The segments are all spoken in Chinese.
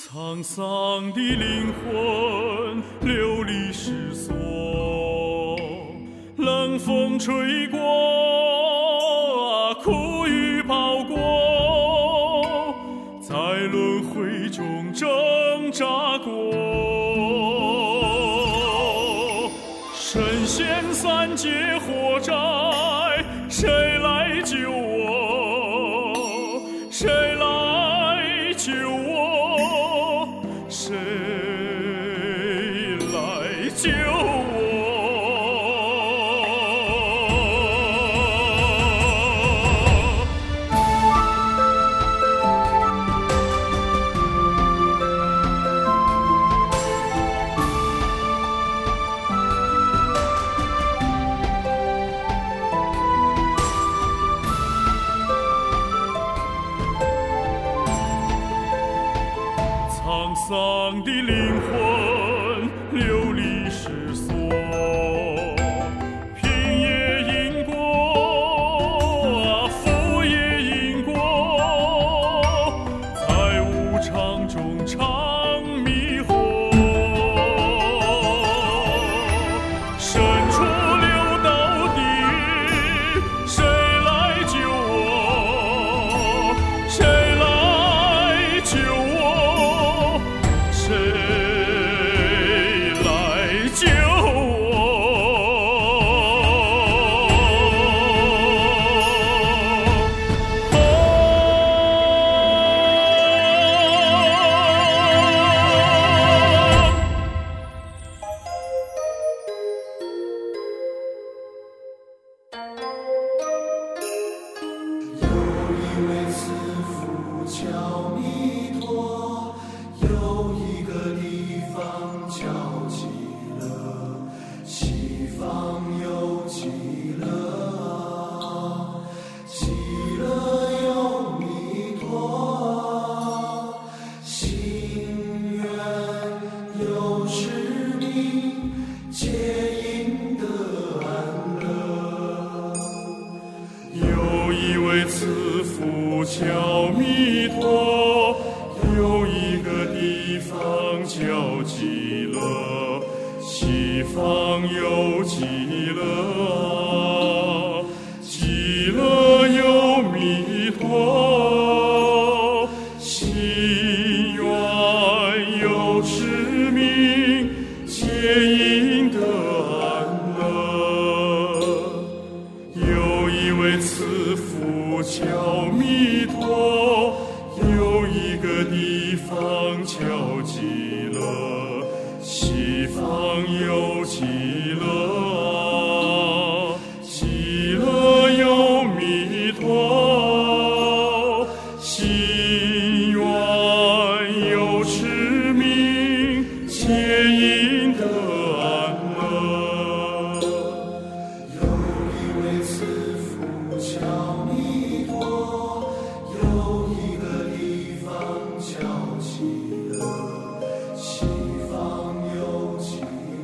沧桑的灵魂流离失所，冷风吹过，苦雨跑过，在轮回中挣扎过，身陷三界火宅，谁来救我？谁来救我？谁来救我？沧桑的灵魂流离失所，贫也因果，富也因果，在无常中常迷惑，深处流到底，谁来救我？谁来救我？谁来救我？ 有一位慈父叫弥陀，有一个地方叫极乐，西方有极乐，极乐有弥陀，心愿有使命，皆应得安乐。 有一位慈父叫弥陀，有一个地方叫极乐，西方有极乐，极乐有弥陀，心愿有使命，皆应得安乐。有一位慈父叫弥陀，有一个地方叫极乐，西方有极乐，极乐有弥陀，心愿有使命，皆应得安乐。 有一位慈父叫弥陀，有一个地方叫极乐，西方有极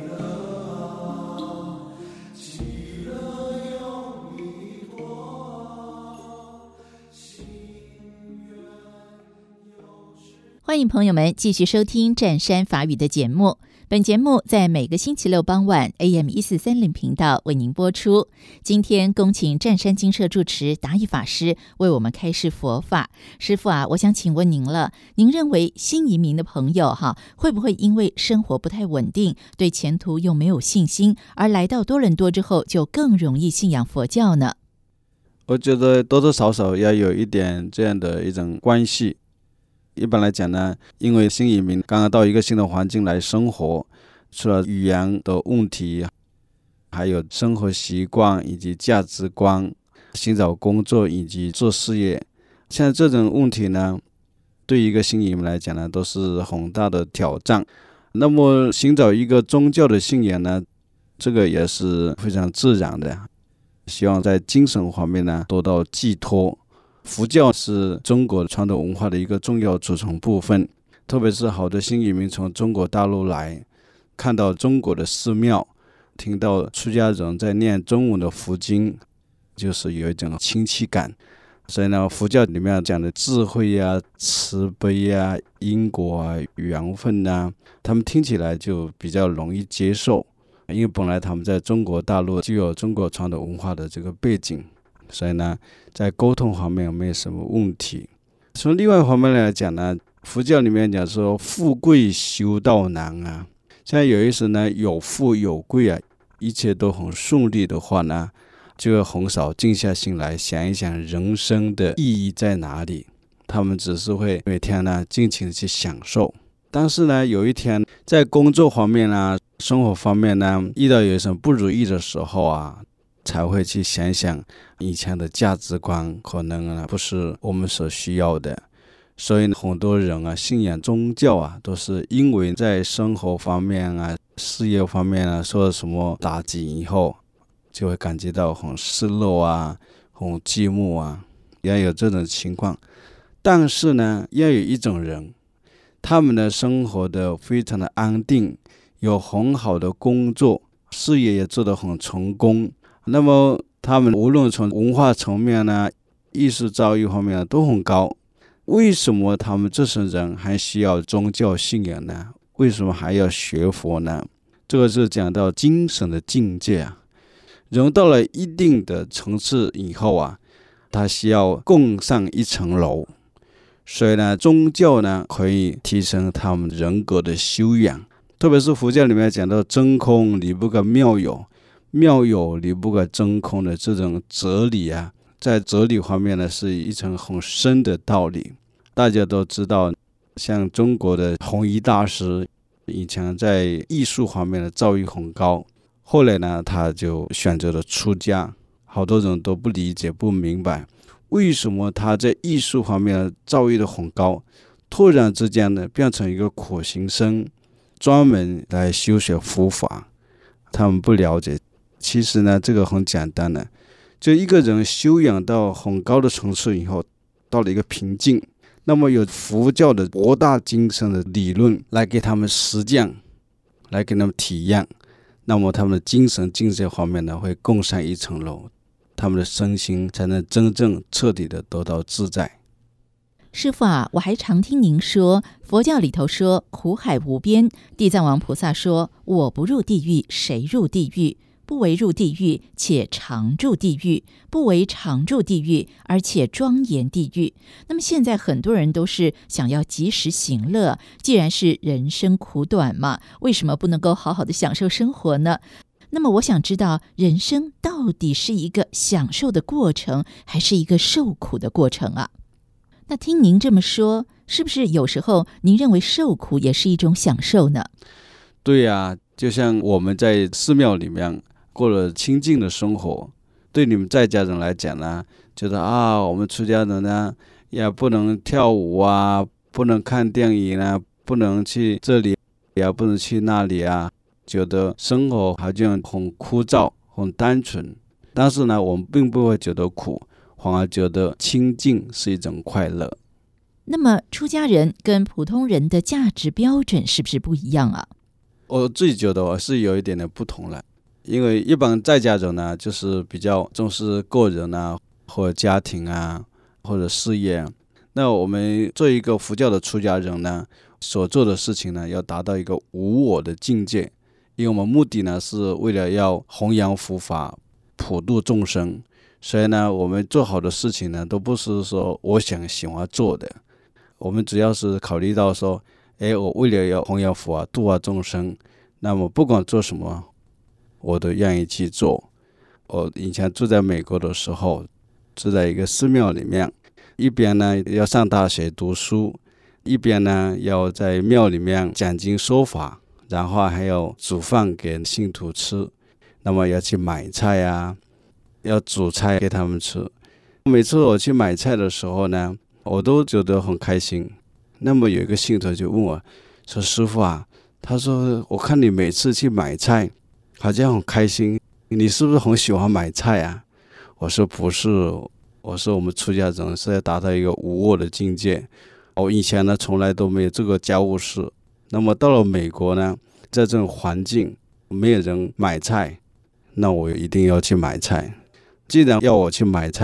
乐，极乐有弥陀，心愿有使。 欢迎朋友们继续收听湛山法语的节目。本节目在每个星期六傍晚 AM1430 频道为您播出。今天恭请湛山精舍住持达义法师为我们开示佛法。师父啊，我想请问您了，您认为新移民的朋友会不会因为生活不太稳定，对前途又没有信心，而来到多伦多之后就更容易信仰佛教呢？ 我觉得多多少少要有一点这样的一种关系。一般来讲呢，因为新移民刚刚到一个新的环境来生活，除了语言的问题，还有生活习惯以及价值观，寻找工作以及做事业，像这种问题呢，对一个新移民来讲呢，都是很大的挑战。那么寻找一个宗教的信仰呢，这个也是非常自然的，希望在精神方面呢得到寄托。佛教是中国传统文化的一个重要组成部分，特别是好多新移民从中国大陆来，看到中国的寺庙，听到出家人在念中文的佛经，就是有一种亲戚感， 所以呢，佛教里面讲的智慧啊、慈悲啊、因果啊、缘分啊，他们听起来就比较容易接受，因为本来他们在中国大陆就有中国传统文化的这个背景，所以呢，在沟通方面没有什么问题。从另外一方面来讲呢，佛教里面讲说富贵修道难啊，现在有意思呢，有富有贵啊，一切都很顺利的话呢，就会很少静下心来想一想人生的意义在哪里，他们只是会每天呢尽情的去享受。但是呢，有一天在工作方面啊、生活方面呢，遇到有什么不如意的时候啊，才会去想想以前的价值观可能呢不是我们所需要的。所以很多人啊信仰宗教啊，都是因为在生活方面啊、事业方面啊受了什么打击以后，就会感觉到很失落啊、很寂寞啊，也有这种情况。但是呢，要有一种人，他们的生活的非常的安定，有很好的工作，事业也做得很成功，那么他们无论从文化层面呢、艺术造诣方面都很高。为什么他们这些人还需要宗教信仰呢？为什么还要学佛呢？这个是讲到精神的境界啊。人到了一定的层次以后啊，他需要更上一层楼。所以呢，宗教呢可以提升他们人格的修养。特别是佛教里面讲到真空离不开妙有，妙有离不开真空的这种哲理啊，在哲理方面呢是一层很深的道理。大家都知道，像中国的弘一大师以前在艺术方面的造诣很高，后来呢他就选择了出家。好多人都不理解不明白，为什么他在艺术方面的造诣都很高，突然之间呢变成一个苦行僧，专门来修学佛法。他们不了解，其实呢这个很简单的，就一个人修养到很高的层次以后，到了一个瓶颈，那么有佛教的博大精深的理论来给他们实践，来给他们体验，那么他们的精神境界方面呢会更上一层楼，他们的身心才能真正彻底的得到自在。 师父啊，我还常听您说，佛教里头说苦海无边，地藏王菩萨说我不入地狱谁入地狱，不为入地狱且常住地狱，不为常住地狱而且庄严地狱。那么现在很多人都是想要及时行乐，既然是人生苦短嘛，为什么不能够好好的享受生活呢？那么我想知道，人生到底是一个享受的过程，还是一个受苦的过程啊？那听您这么说，是不是有时候您认为受苦也是一种享受呢？ 对啊，就像我们在寺庙里面过了清静的生活，对你们在家人来讲呢，觉得啊，我们出家人呢也不能跳舞啊，不能看电影啊，不能去这里也不能去那里啊，觉得生活好像很枯燥很单纯。但是呢，我们并不会觉得苦，反而觉得清净是一种快乐。 那么出家人跟普通人的价值标准是不是不一样啊？ 我自己觉得我是有一点点不同了。因为一般在家人呢，就是比较重视个人啊，或者家庭啊，或者事业。那我们做一个佛教的出家人呢，所做的事情呢，要达到一个无我的境界。因为我们目的呢，是为了要弘扬佛法，普度众生。所以呢，我们做好的事情呢，都不是说我喜欢做的。我们只要是考虑到说，我为了要弘扬佛法，度化众生，那么不管做什么，我都愿意去做。我以前住在美国的时候，住在一个寺庙里面，一边呢要上大学读书，一边呢要在庙里面讲经说法，然后还要煮饭给信徒吃，那么要去买菜啊，要煮菜给他们吃。每次我去买菜的时候呢，我都觉得很开心。那么有一个信徒就问我说，师父啊，他说我看你每次去买菜好像很开心，你是不是很喜欢买菜啊？我说不是，我说我们出家人是要达到一个无我的境界。我以前呢从来都没有这个家务事，那么到了美国呢，在这种环境没有人买菜，那我一定要去买菜。既然要我去买菜，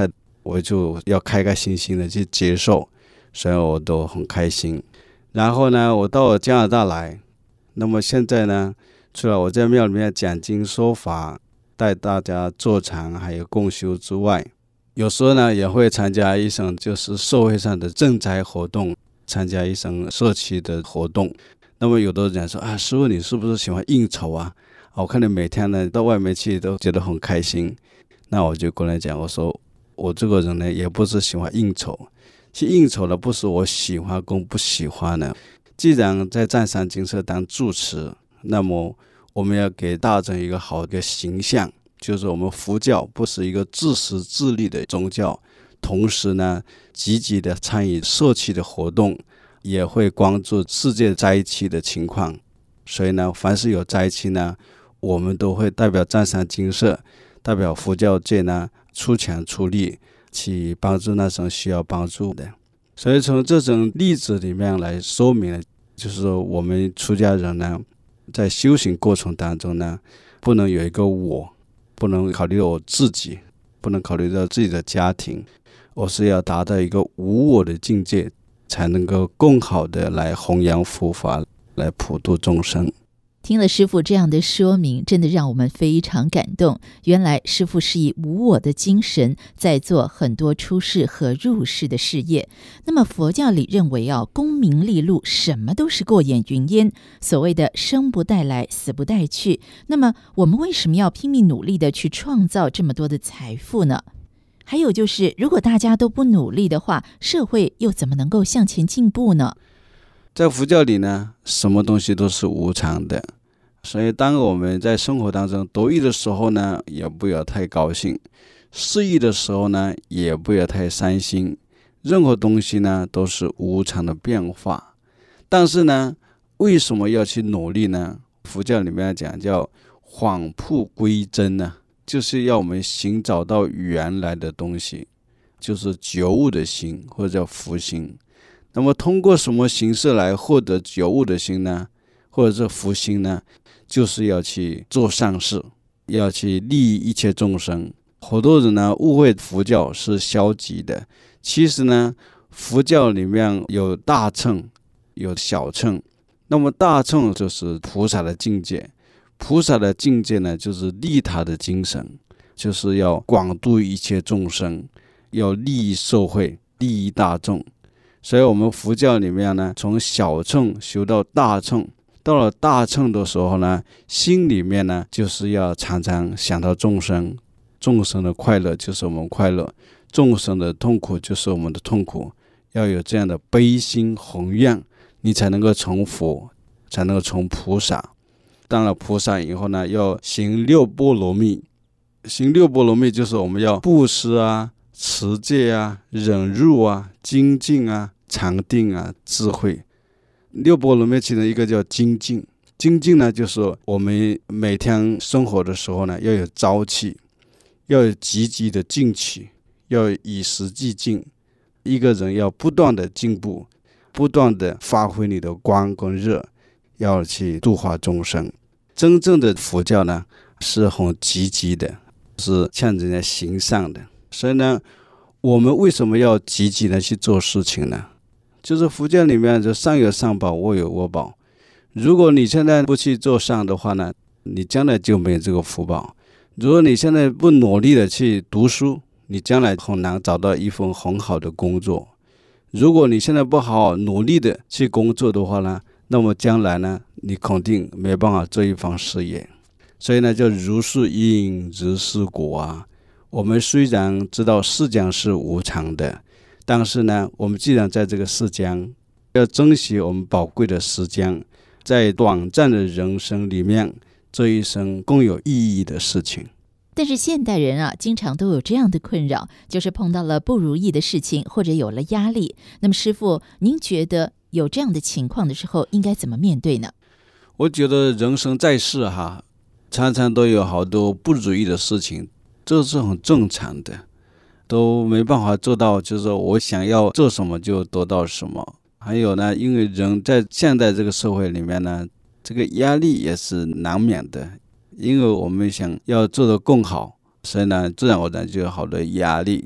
我就要开开心心的去接受，所以我都很开心。然后呢，我到加拿大来，那么现在呢，除了我在庙里面讲经说法，带大家坐禅还有共修之外，有时候呢也会参加一些就是社会上的赈灾活动，参加一些社区的活动。那么有的人讲说啊，师父你是不是喜欢应酬啊？我看你每天呢到外面去都觉得很开心。那我就跟他讲，我说我这个人呢也不是喜欢应酬，去应酬的不是我喜欢跟不喜欢的。既然在湛山精舍当住持，那么我们要给大众一个好的形象，就是我们佛教不是一个自私自利的宗教，同时呢积极的参与社区的活动，也会关注世界灾区的情况。所以呢，凡是有灾区呢，我们都会代表湛山精舍，代表佛教界呢出钱出力去帮助那种需要帮助的。所以从这种例子里面来说明，就是说我们出家人呢在修行过程当中呢，不能有一个我，不能考虑我自己，不能考虑到自己的家庭，我是要达到一个无我的境界，才能够更好的来弘扬佛法，来普度众生。 听了师父这样的说明，真的让我们非常感动。原来师父是以无我的精神在做很多出世和入世的事业。那么佛教里认为功名利禄什么都是过眼云烟，所谓的生不带来，死不带去。那么我们为什么要拼命努力的去创造这么多的财富呢？还有就是，如果大家都不努力的话，社会又怎么能够向前进步呢？ 在佛教里呢，什么东西都是无常的，所以当我们在生活当中得意的时候呢，也不要太高兴；失意的时候呢，也不要太伤心。任何东西呢，都是无常的变化。但是呢，为什么要去努力呢？佛教里面讲叫返璞归真呢，就是要我们寻找到原来的东西，就是觉悟的心，或者叫福心。那么通过什么形式来获得觉悟的心呢？或者是福心呢？就是要去做善事，要去利益一切众生。很多人呢误会佛教是消极的，其实呢佛教里面有大乘有小乘。那么大乘就是菩萨的境界，菩萨的境界呢就是利他的精神，就是要广度一切众生，要利益社会，利益大众。所以我们佛教里面呢，从小乘修到大乘，到了大乘的时候呢，心里面呢就是要常常想到众生，众生的快乐就是我们快乐，众生的痛苦就是我们的痛苦，要有这样的悲心宏愿，你才能够成佛，才能够成菩萨。当了菩萨以后呢，要行六波罗蜜。行六波罗蜜就是我们要布施啊，持戒啊，忍辱啊，精进啊，禅定啊，智慧。六波罗蜜其中一个叫精进。精进呢，就是我们每天生活的时候呢，要有朝气，要有积极的进取，要以时俱进。一个人要不断的进步，不断的发挥你的光跟热，要去度化众生。真正的佛教呢，是很积极的，是向人家行善的。所以呢，我们为什么要积极的去做事情呢？就是佛教里面就善有善报，恶有恶报。如果你现在不去做善的话呢，你将来就没有这个福报。如果你现在不努力的去读书，你将来很难找到一份很好的工作。如果你现在不好好努力的去工作的话呢，那么将来呢，你肯定没办法做一番事业。所以呢，叫如是因如是果啊。我们虽然知道世间是无常的，但是呢，我们既然在这个世间，要珍惜我们宝贵的时间，在短暂的人生里面做一生更有意义的事情。 但是现代人经常都有这样的困扰，就是碰到了不如意的事情，或者有了压力。那么师父，您觉得有这样的情况的时候，应该怎么面对呢？ 我觉得人生在世常常都有好多不如意的事情，这是很正常的，都没办法做到就是说我想要做什么就得到什么。还有呢，因为人在现代这个社会里面呢，这个压力也是难免的，因为我们想要做得更好，所以呢，自然而然就有好多压力。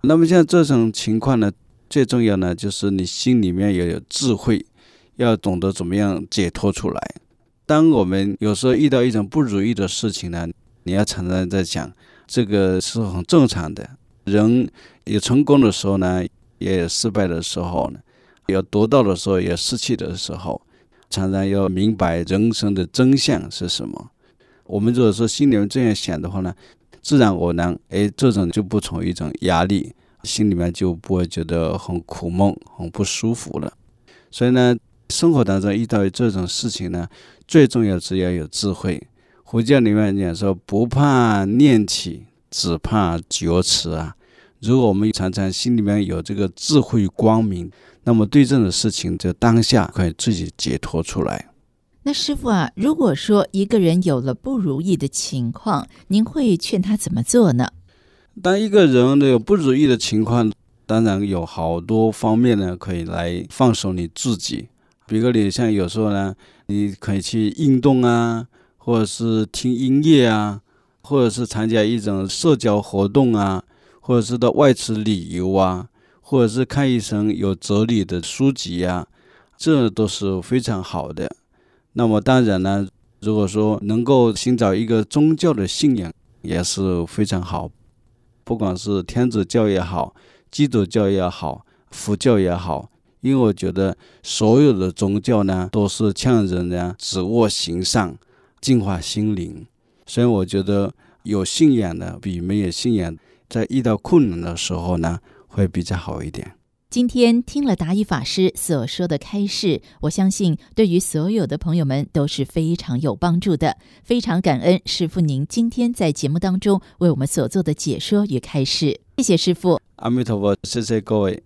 那么像这种情况呢，最重要呢就是你心里面要有智慧，要懂得怎么样解脱出来。当我们有时候遇到一种不如意的事情呢，你要常常在想，这个是很正常的。人有成功的时候呢，也有失败的时候呢，有得到的时候，也有失去的时候。常常要明白人生的真相是什么。我们如果说心里面这样想的话呢，自然而然，这种就不成一种压力，心里面就不会觉得很苦闷、很不舒服了。所以呢，生活当中遇到这种事情呢，最重要是要有智慧。佛教里面讲说，不怕念起，只怕觉迟啊。如果我们常常心里面有这个智慧光明，那么对这种事情就当下可以自己解脱出来。 那师父啊，如果说一个人有了不如意的情况，您会劝他怎么做呢？ 当一个人有不如意的情况，当然有好多方面呢可以来放手你自己。比如你像有时候呢，你可以去运动啊，或者是听音乐啊，或者是参加一种社交活动啊，或者是到外出旅游啊，或者是看一本有哲理的书籍啊，这都是非常好的。那么当然呢，如果说能够寻找一个宗教的信仰也是非常好，不管是天主教也好，基督教也好，佛教也好，因为我觉得所有的宗教呢都是劝人呢止恶行善，净化心灵。所以我觉得有信仰的比没有信仰在遇到困难的时候呢会比较好一点。 今天听了达一法师所说的开示，我相信对于所有的朋友们都是非常有帮助的。非常感恩师父您今天在节目当中为我们所做的解说与开示，谢谢师父。 阿弥陀佛，谢谢各位。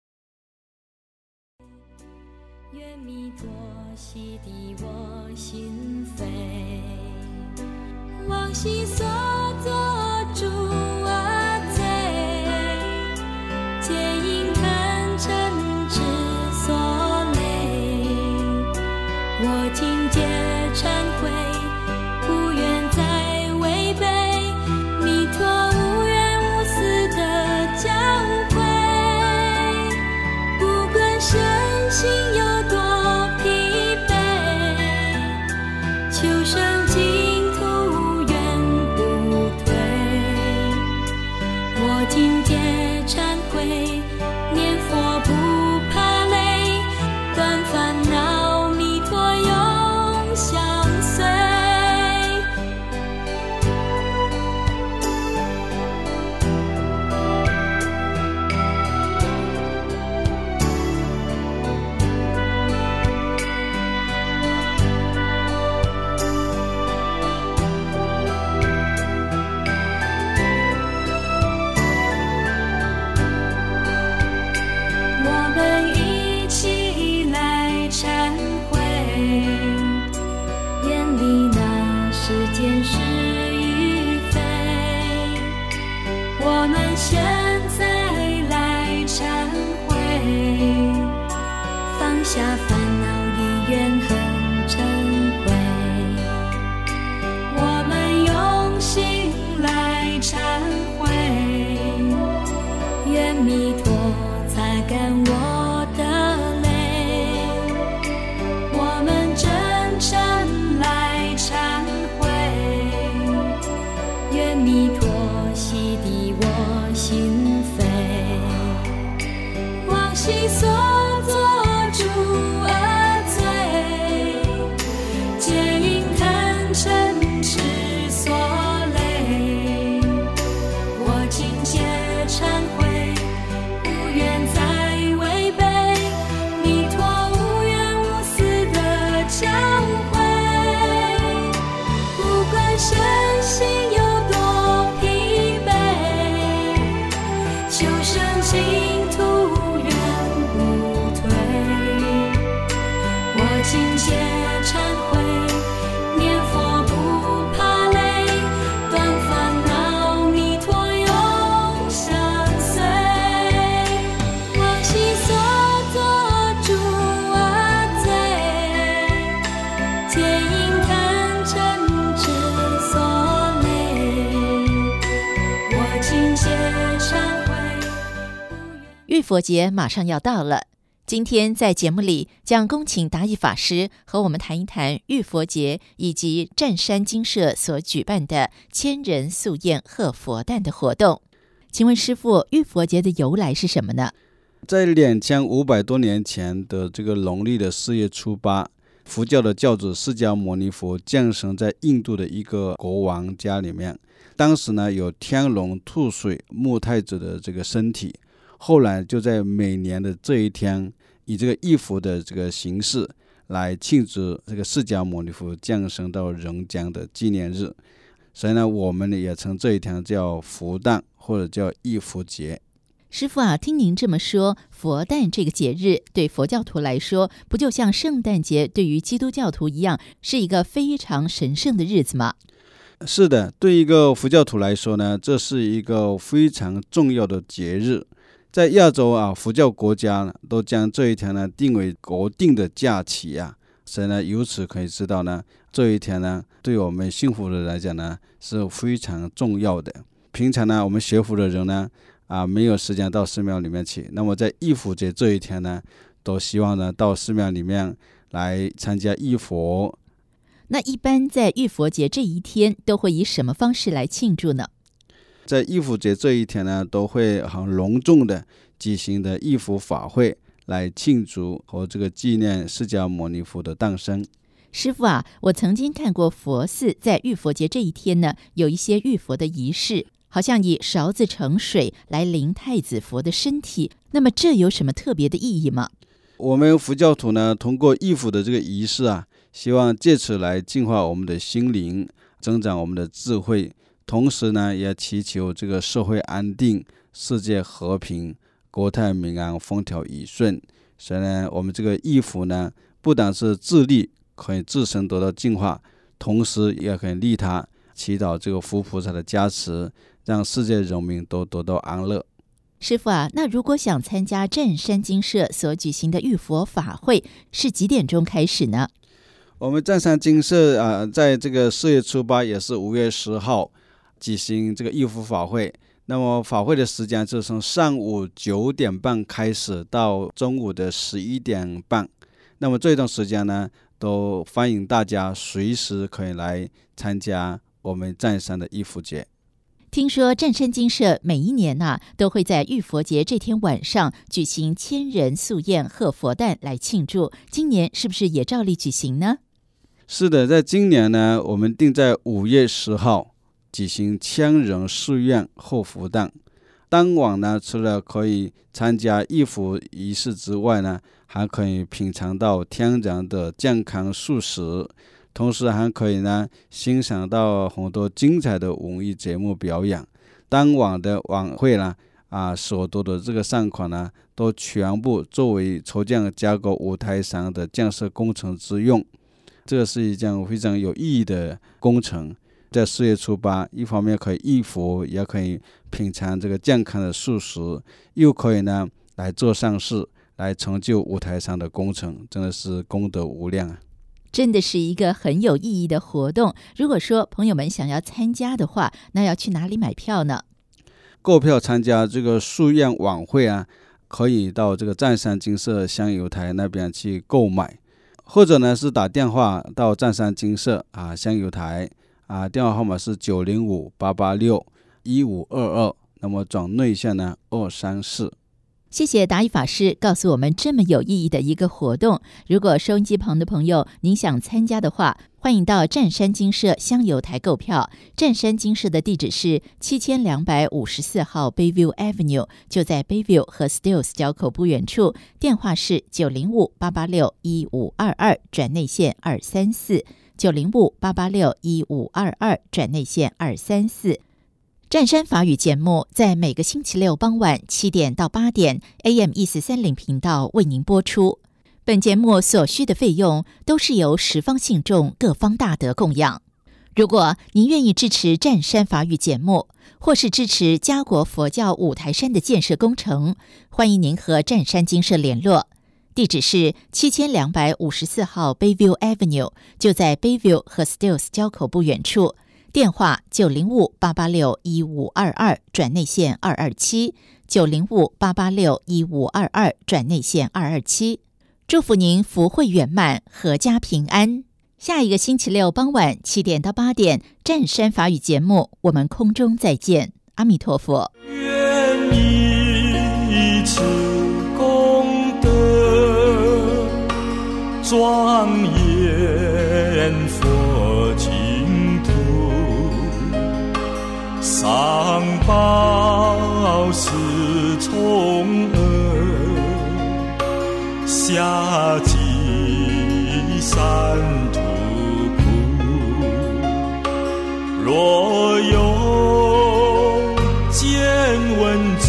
愿弥陀洗涤我心扉，往昔所作诸恶罪，皆因贪嗔痴所累。我今皆忏悔，不愿再违背弥陀无缘无私的教诲。不管身心有多疲惫，求生净土愿不退。我今皆忏悔，念佛不怕累，断烦恼弥陀永相随。我们一起来忏悔，远离那世间是与非。我们现在来忏悔，放下烦恼与怨恨嗔恚。我们用心来忏悔，愿弥陀擦干我的泪。我们真诚来忏悔，愿弥陀洗涤我心扉。往昔所作诸恶罪，皆因贪嗔痴所累。我今皆忏悔，不愿再违背弥陀无缘无私的教诲。不管身心有多疲惫，求生净土愿不退。我今皆忏悔，念佛不怕累，断烦恼弥陀永相随。往昔所作诸恶罪，皆因贪嗔痴所累。我今皆忏悔， 佛节马上要到了，今天在节目里将恭请达义法师和我们谈一谈浴佛节以及湛山精舍所举办的千人素宴贺佛诞的活动。请问师父，浴佛节的由来是什么呢？ 在2500多年前的这个农历的4月初8，佛教的教主释迦牟尼佛降生在印度的一个国王家里面。当时呢，有天龙吐水木太子的这个身体，后来就在每年的这一天，以这个浴佛的这个形式来庆祝这个释迦牟尼佛降生到人间的纪念日。所以呢，我们也称这一天叫佛诞，或者叫浴佛节。 师父啊，听您这么说，佛诞这个节日对佛教徒来说，不就像圣诞节对于基督教徒一样，是一个非常神圣的日子吗？ 是的，对一个佛教徒来说呢，这是一个非常重要的节日。在亚洲佛教国家都将这一天呢定为国定的假期所以呢，由此可以知道呢，这一天呢，对我们信佛的人来讲呢，是非常重要的。平常呢，我们学佛的人呢，没有时间到寺庙里面去，那么在浴佛节这一天呢，都希望呢到寺庙里面来参加浴佛。 那一般在浴佛节这一天都会以什么方式来庆祝呢？ 在浴佛节这一天呢，都会很隆重的举行的浴佛法会来庆祝和这个纪念释迦牟尼佛的诞生。 师父啊，我曾经看过佛寺在浴佛节这一天呢，有一些浴佛的仪式，好像以勺子盛水来淋太子佛的身体，那么这有什么特别的意义吗？ 我们佛教徒呢，通过浴佛的这个仪式希望借此来净化我们的心灵，增长我们的智慧，同时呢，也祈求这个社会安定、世界和平、国泰民安、风调雨顺。所以呢，我们这个浴佛呢，不但是自利，可以自身得到净化，同时也可以利他，祈祷这个佛菩萨的加持，让世界人民都得到安乐。 师父啊，那如果想参加湛山精舍所举行的浴佛法会，是几点钟开始呢？ 我们湛山精舍在这个4月初8，也是5月10号举行这个浴佛法会。那么法会的时间是从上午9点半开始到中午的11点半。那么这段时间呢，都欢迎大家随时可以来参加我们湛山的浴佛节。 听说湛山精舍每一年都会在浴佛节这天晚上举行千人素宴贺佛诞来庆祝，今年是不是也照例举行呢？ 是的，在今年呢，我们定在5月10号举行千人素宴贺佛诞。当晚呢，除了可以参加浴佛仪式之外呢，还可以品尝到天然的健康素食，同时还可以呢欣赏到很多精彩的文艺节目表演。当晚的晚会呢所得的这个善款呢，都全部作为筹建加购舞台上的建设工程之用。这是一件非常有意义的工程。在4月初8，一方面可以浴佛，也可以品尝这个健康的素食，又可以呢来做善事，来成就舞台上的工程，真的是功德无量真的是一个很有意义的活动。如果说朋友们想要参加的话，那要去哪里买票呢？ 购票参加这个素宴晚会可以到这个湛山精舍香油台那边去购买，或者呢是打电话到湛山精舍香油台电话号码是905-886-1522，那么转内线呢234。 谢谢达义法师告诉我们这么有意义的一个活动。如果收音机旁的朋友您想参加的话，欢迎到湛山精舍香油台购票。湛山精舍的地址是7254号 Bayview Avenue， 就在 Bayview 和 Stills 交口不远处，电话是905-886-1522转内线234 905-886-1522转内线234。湛山法语节目在每个星期六傍晚7点到8点 AM1430频道为您播出。本节目所需的费用都是由十方信众各方大德供养。如果您愿意支持湛山法语节目，或是支持嘉国佛教五台山的建设工程，欢迎您和湛山精舍联络。地址是7254号 Bayview Avenue， 就在 Bayview 和 Stills 交口不远处。电话905-886-1522转内线227 905-886-1522转内线227。祝福您福慧圆满，阖家平安。下一个星期六傍晚7点到8点，湛山法语节目，我们空中再见。阿弥陀佛。 愿以此功德庄严佛净土，上报四重恩，下济三途苦。若有见闻者，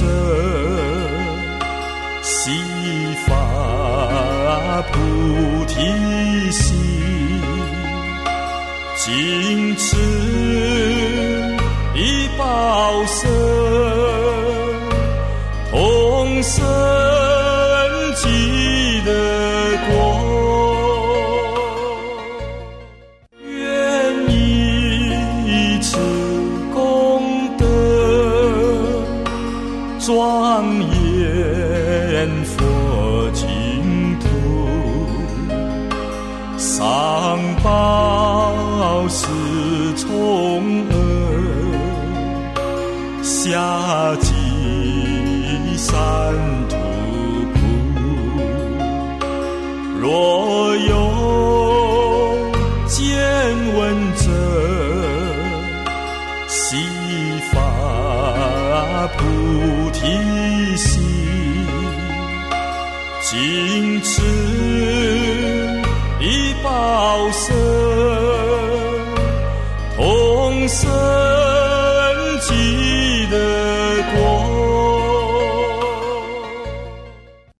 悉发菩提心，尽此一报身，同生极乐国。愿以此功德庄严佛净土，上报四重恩，下济三途苦。若有见闻者，悉发菩提心，尽此一报身，同生极